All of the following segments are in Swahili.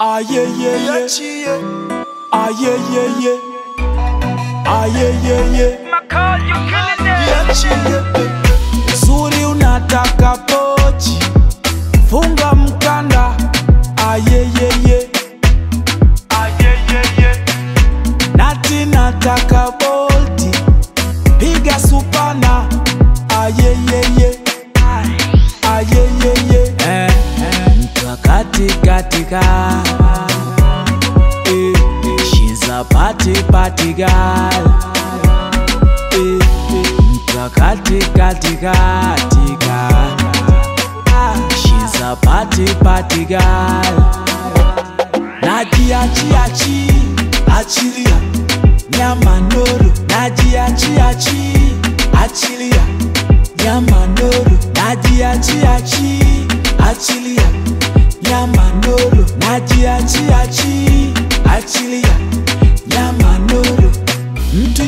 Ah yeah yeah yeah. Ah yeah yeah yeah. Ah yeah yeah yeah. Makal, you killing it. Uzuri unataka pochi, funga mkanda. Ah yeah yeah yeah. Ah yeah yeah yeah. Nati nataka bolti, piga supana. Ah yeah yeah yeah. Ah yeah yeah yeah. Mtu katika she's a party girl. Mtu katika she's a party girl. Achilia nyama ndogo. Achilia nyama ndogo. Achilia nyama ndogo. Achilia nyama ndogo. Mtu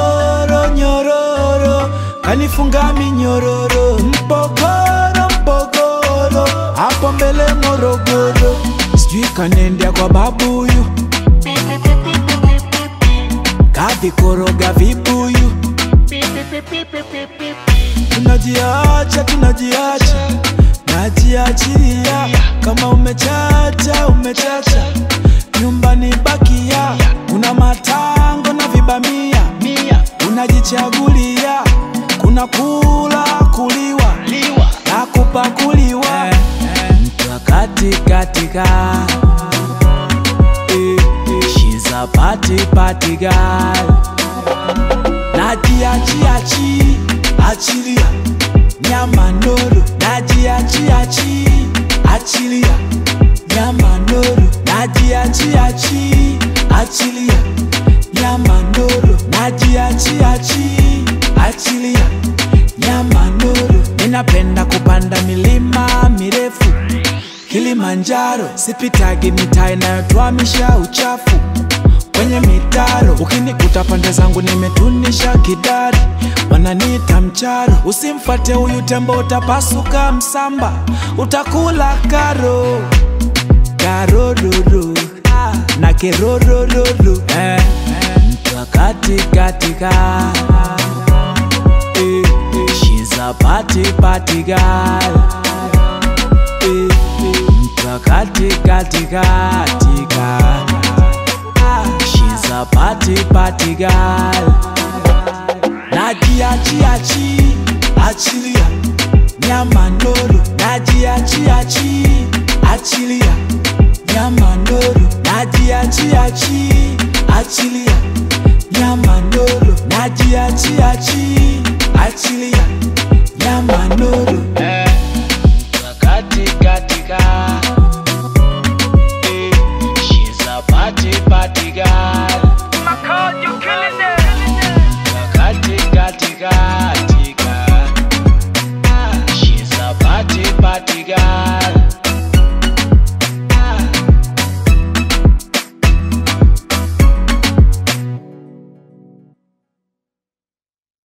nyororo kanifunga minyororo. Mpogoro hapo mbele Morogoro. Sijui kanendea kwa babuyu, kavikoroga vibuyu. Tunajiacha, najiachilia. Kama umechacha, nyumbani bakia. Kuna matango na vibamia, unajichagulia. Kuna kuliwa na kupakuliwa. Mtu katika she's a party girl. Achilia nyama ndogo. Achilia nyama ndogo. Achilia nyama ndogo. Achilia nyama ndogo. Ninapenda kupanda milima mirefu, Kilimanjaro. Sipitagi mitaa inayotwamisha uchafu kwenye mitaro. Ukinikuta pande zangu nimetunisha kidari, wananiita mcharo. Usimfate huyu tembo, utapasuka msamba, utakula karo dodo na kerororo. Mtu katika she's a party girl. Mtu katika she's a party girl. Achilia nyama ndogo. Achilia nyama ndogo. Achilia nyama ndogo. Achilia nyama ndogo. Katika she's a party girl.